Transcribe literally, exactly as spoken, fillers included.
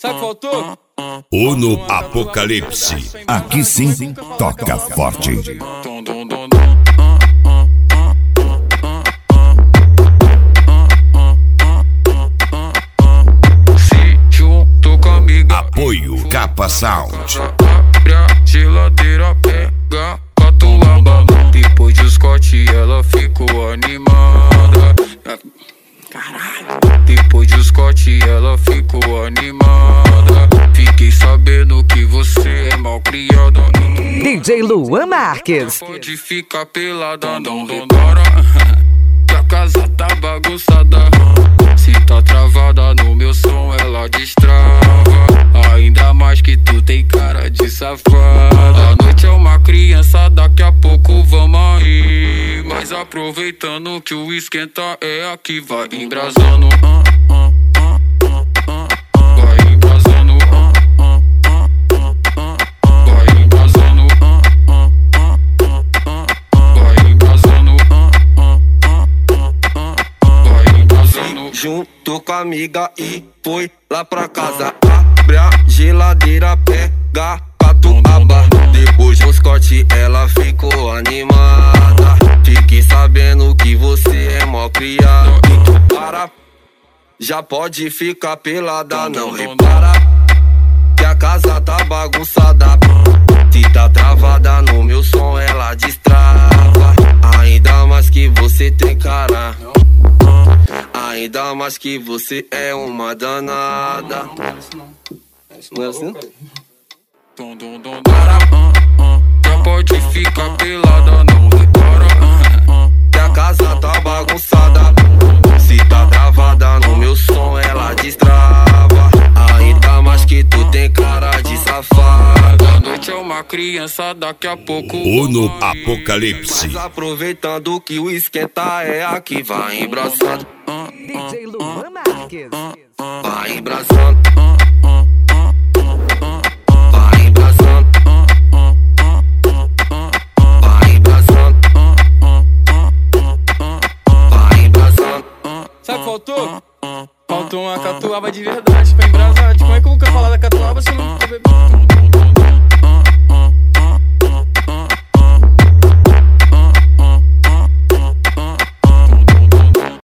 Sabe o que faltou? Uno Apocalipse. Aqui sim, toca forte. Se juntou comigo. Apoio Capa Sound. Abre a geladeira, pega catuaba. Depois de Scott ela ficou animada. Caralho. Depois de Scott ela ficou animada. Fiquei sabendo que você é mal criada. D J Luan Marques. Pode ficar pelada, não repara que a casa tá bagunçada. Se tá travada no meu som, ela destrava. Ainda mais que tu tem cara de safada. A noite é uma criança, daqui a pouco vamos aí. Mas aproveitando que o esquenta é aqui, vai embrasando. Vai embrasando. Vai embrasando. Vai embrasando. Vai embrasando. Junto com a amiga e foi lá pra casa. Abre a geladeira, pega catuaba. Depois do Scott ela ficou animada. Fiquei sabendo que você é mó criado. Então para, já pode ficar pelada. Não repara que a casa tá bagunçada. Se tá travada no meu som ela destrava. Ainda mais que você tem cara. Ainda mais que você é uma danada. Não é assim? Já pode ficar pelada, não repara que a casa tá bagunçada. Se tá travada no meu som ela destrava. Ainda mais que tu tem cara de safada. A noite é uma criança, daqui a pouco Uno Apocalipse. Mas aproveitando que o esquenta é aqui, vai embraçando. D J Luan Marques. Vai embraçando. Vai embraçando. Vai embraçando. Vai embraçando. Sabe o que faltou? Faltou uma catuaba de verdade pra embrasar. Como é que eu vou falar da catuaba se eu não tô bebendo?